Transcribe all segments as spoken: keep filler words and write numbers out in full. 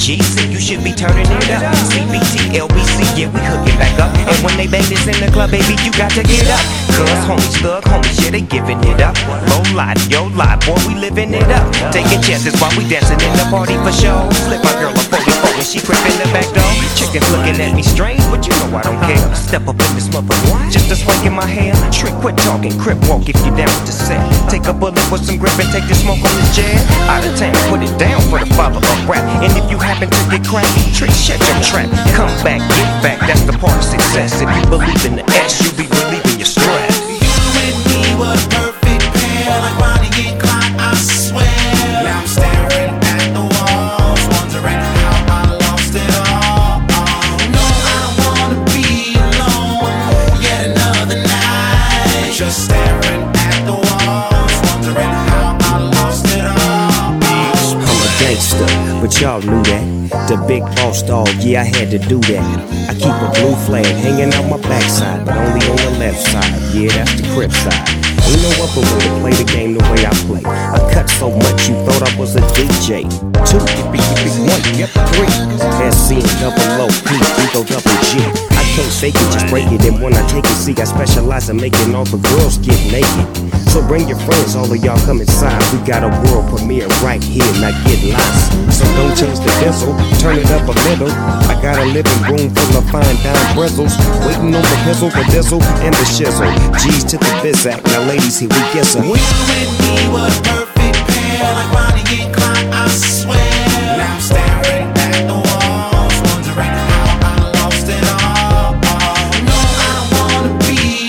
G C, you should be turning it up. C B T, L B C, yeah, we hooking back up. And when they bang this in the club, baby, you got to get up. Cuz homies, thug homies, yeah, they giving it up. Low life, yo life, boy, we living it up. Taking chances while we dancing in the party for show. Slip my girl a forty-four when she creep in the back door. Chickens looking at me strange, but you know I don't care. Step up in this mother, just a swank in my hand. Trick, quit talking, crip walk if you down with the set. Take a bullet with some grip and take the smoke on this jet. Out of town, put it down for the father of rap. And if you happen to get cracked, trick, shut your trap. Come back, get back, that's the part of success. If you believe in the S, you be relieving your stress. You and me were a perfect pair, like Bonnie and Clyde, I swear. Now I'm staring at the walls, wondering how I lost it all. No, I don't wanna be alone yet another night. Just staring at the walls, wondering how I lost it all. I'm a gangster, but y'all knew that. The big boss dog, yeah, I had to do that. I keep a blue flag hanging out my backside, but only on the left side. Yeah, that's the crib side. Ain't no other way to play the game the way I play. I cut so much you thought I was a D J. Two, yippee, yippee, one, yep, three. S C and double O, P, Eco double G. I can't fake it, just break it. And when I take it, see, I specialize in making all the girls get naked. So bring your friends, all of y'all come inside. We got a world premiere right here, now get lost. So don't change the diesel, turn it up a little. I got a living room full of fine dime bristles, waiting on the pistol, the diesel, and the shizzle. G's to the bizac, now ladies, here we guess her. You and me were a perfect pair, like Bonnie and Clyde, I swear. Now I'm staring at the walls, wondering how I lost it all. No, I don't wanna be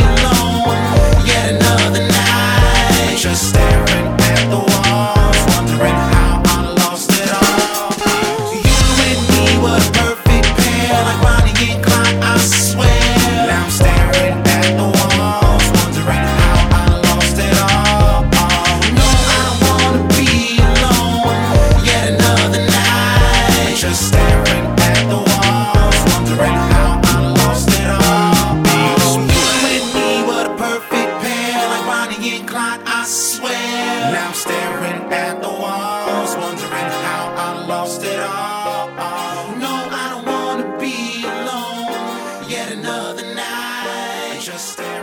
alone yet another night. Just staring at the walls, wondering how I lost it all. You and me were a perfect pair, like Bonnie and Clyde, I swear. Now I'm staring at the walls, wondering how I lost it all. No, I don't wanna be alone yet another night. Just staring at the walls, wondering how I lost it all. You and me were the perfect pair, like Bonnie and Clyde, I swear. Now I'm staring at the walls, wondering how I lost it all. No, I don't wanna be alone yet another night. Just staring